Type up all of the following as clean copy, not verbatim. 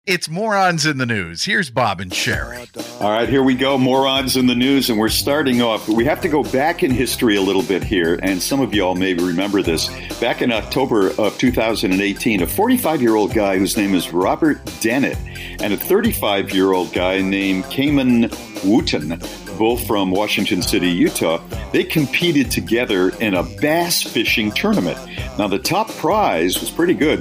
It's Morons in the News. Here's Bob and Sherry. All right, here we go. Morons in the News, and we're starting off. We have to go back in history a little bit here, and some of y'all may remember this. Back in October of 2018, a 45-year-old guy whose name is Robert Dennett and a 35-year-old guy named Cayman Wooten, both from Washington City, Utah, they competed together in a bass fishing tournament. Now, the top prize was pretty good,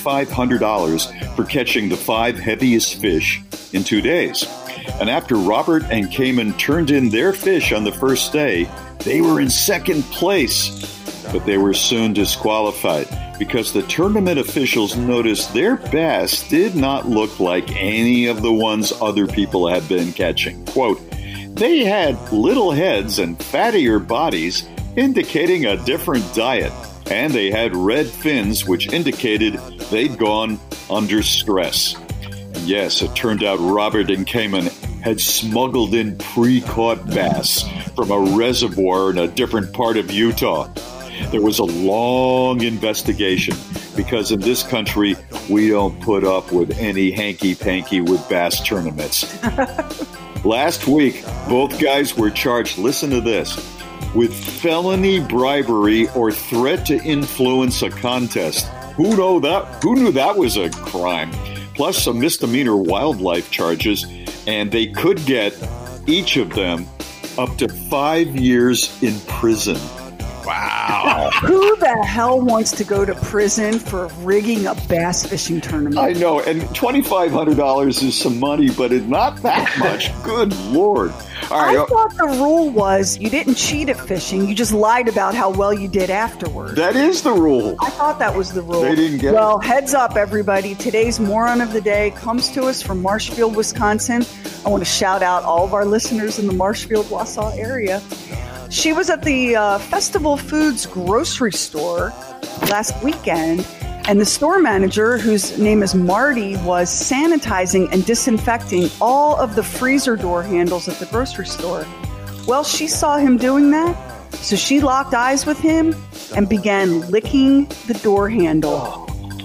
$2,500 for catching the 5 heaviest fish in 2 days. And after Robert and Cayman turned in their fish on the first day, they were in second place. But they were soon disqualified because the tournament officials noticed their bass did not look like any of the ones other people had been catching. Quote, they had little heads and fattier bodies, indicating a different diet. And they had red fins, which indicated they'd gone under stress. And yes, it turned out Robert and Cayman had smuggled in pre-caught bass from a reservoir in a different part of Utah. There was a long investigation because in this country, we don't put up with any hanky-panky with bass tournaments. Last week, both guys were charged, listen to this, with felony bribery or threat to influence a contest. Who knew that was a crime? Plus some misdemeanor wildlife charges, and they could get, each of them, up to 5 years in prison. Wow. Who the hell wants to go to prison for rigging a bass fishing tournament? I know, and $2,500 is some money, but it's not that much. Good Lord. All right. I thought the rule was you didn't cheat at fishing. You just lied about how well you did afterwards. That is the rule. I thought that was the rule. They didn't get Well, heads up, everybody. Today's Moron of the Day comes to us from Marshfield, Wisconsin. I want to shout out all of our listeners in the Marshfield-Wausau area. She was at the Festival Foods grocery store last weekend, and the store manager, whose name is Marty, was sanitizing and disinfecting all of the freezer door handles at the grocery store. Well, she saw him doing that, so she locked eyes with him and began licking the door handle.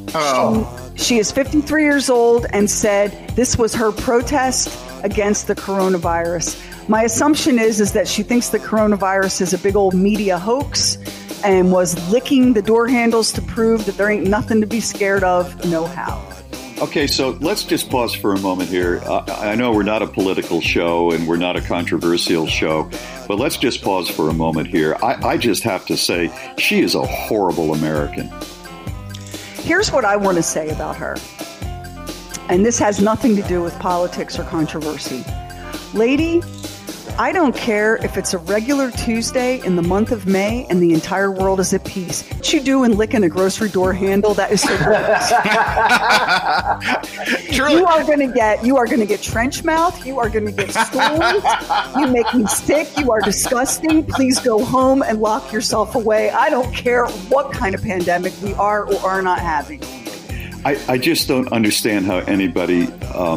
She is 53 years old and said this was her protest against the coronavirus. My assumption is that she thinks the coronavirus is a big old media hoax and was licking the door handles to prove that there ain't nothing to be scared of, no how. Okay, so let's just pause for a moment here. I know we're not a political show and we're not a controversial show, but let's just pause for a moment here. I just have to say, she is a horrible American. Here's what I want to say about her. And this has nothing to do with politics or controversy. Lady, I don't care if it's a regular Tuesday in the month of May and the entire world is at peace. What you do in licking a grocery door handle, that is so gross. You are going to get trench mouth. You are going to get stools. You make me sick. You are disgusting. Please go home and lock yourself away. I don't care what kind of pandemic we are or are not having. I just don't understand how anybody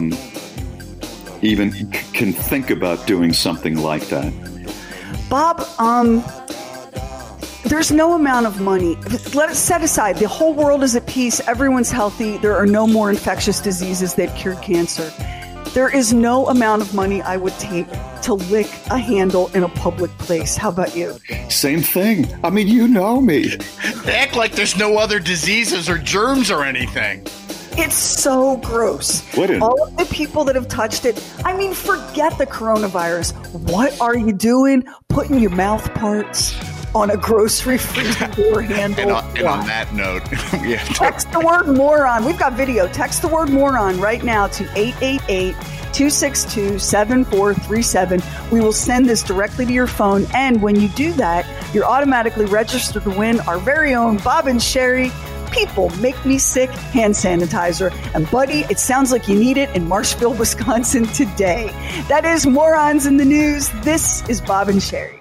even can think about doing something like that. Bob, there's no amount of money. Let it set aside. The whole world is at peace. Everyone's healthy. There are no more infectious diseases. They've cured cancer. There is no amount of money I would take to lick a handle in a public place. How about you? Same thing. I mean, you know me. They act like there's no other diseases or germs or anything. It's so gross. All of the people that have touched it, I mean, forget the coronavirus. What are you doing? Putting your mouth parts on a grocery freezer door handle? And on that note, we have to text the word moron. We've got video. Text the word moron right now to 888-262-7437. We will send this directly to your phone. And when you do that, you're automatically registered to win our very own Bob and Sherry People Make Me Sick hand sanitizer. And buddy, it sounds like you need it in Marshfield, Wisconsin today. That is Morons in the News. This is Bob and Sherry.